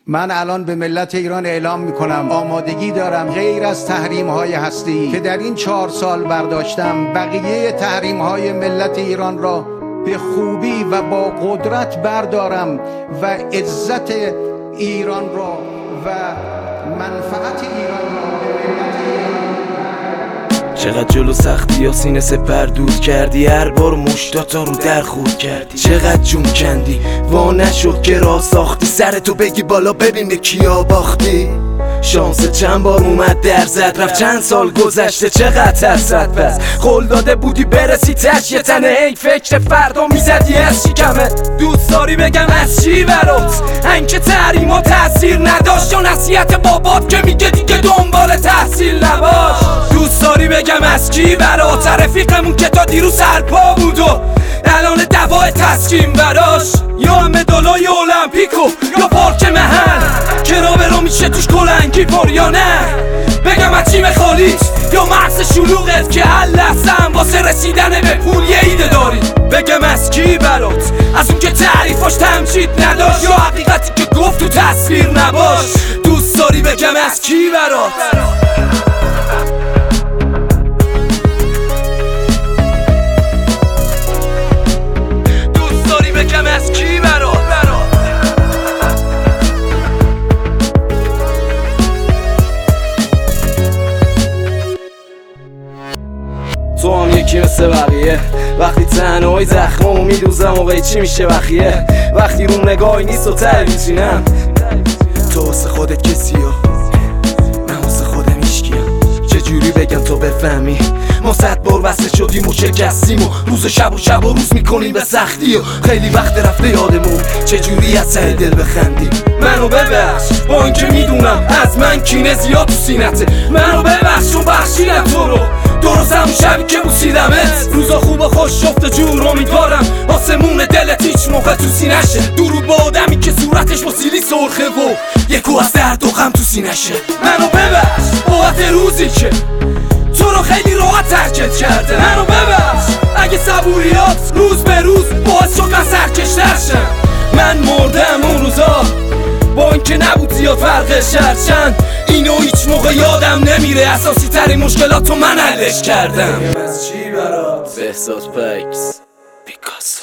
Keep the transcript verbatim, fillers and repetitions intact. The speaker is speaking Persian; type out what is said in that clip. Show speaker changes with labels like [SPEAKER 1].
[SPEAKER 1] من الان به ملت ایران اعلام میکنم آمادگی دارم غیر از تحریم های هستی که در این چهار سال برداشتم، بقیه تحریم های ملت ایران را به خوبی و با قدرت بردارم و عزت ایران را و منفعت ایران را به ملت ایران.
[SPEAKER 2] چقدر جلو سختی یا سینه سپر دود کردی، هر بار مشتاتا رو در خورد کردی، چقدر جون کندی وا نشد که راه ساختی، سرتو بگی بالا ببین به کیا باختی. شانس چند بار اومد در زد رفت، چند سال گذشته چقدر ترسد، پس قول داده بودی برسی تش یه تنه، ای فکر فردا میزدی از شکمه. دوست داری بگم از چی برات انکه تحریم ها تاثیر نداشت، یا نصیحت بابات که میگه دیگه دنبال تحصیل نباش. دوست داری بگم از کی برات رفیقمون که تا دیروز سرپا بود و الان دوای تسکین براش، یا مدالای المپیکو یا پارک محل که را برو میشه توش کلنگی پر یا نه. بگم از چی خالیت یا مغز شلوغت که هر لحظه واسه رسیدن به پول یه ایده داری. بگم از کی برات از اون که تعریفاش تمجید نداشت، یا حقیقتی که گفت تو تصویر نباش. دوست داری بگم از کی برات بگم از کی برات تو هم یکی مثل بقیه، وقتی تنهایی زخمامو میدوزم موقعی چی میشه بخیه، وقتی رو نگاهی نیست و ته میچینم. تو واسه خودت کسی ها من واسه خودم هیچکیم، چجوری بگم تو بفهمی ما صد بار وصل شدیم و شکستیم و روز شب و شب و روز میکنیم به سختی، و خیلی وقت رفته یادمون چجوری از ته دل بخندیم. منو ببخش با اینکه میدونم از من کینه زیاد تو سینته، منو ببخش چون بخشیدم تو رو درست همون شبی که بوسیدمت. روزا خوب و خوش شفت جور امیدوارم آسمون دلت هیچ موقع تو سینشه، درود با آدمی که صورتش با سیلی سرخه و یکو از درد و غم تو سینشه. منو ببخش بابت روزی که تو رو خیلی راحت ترکت کرده، منو ببخش اگه صبوریات روز به روز باعث شد من سرکشتر شم. من مردم اون روزا با اینکه نبود زیاد فرقش، هرچند اینو هیچ موقع یادم نمیره، اساسی ترین مشکلاتو من حلش کردم. از چی برات بهزاد پیکس پیکاسو.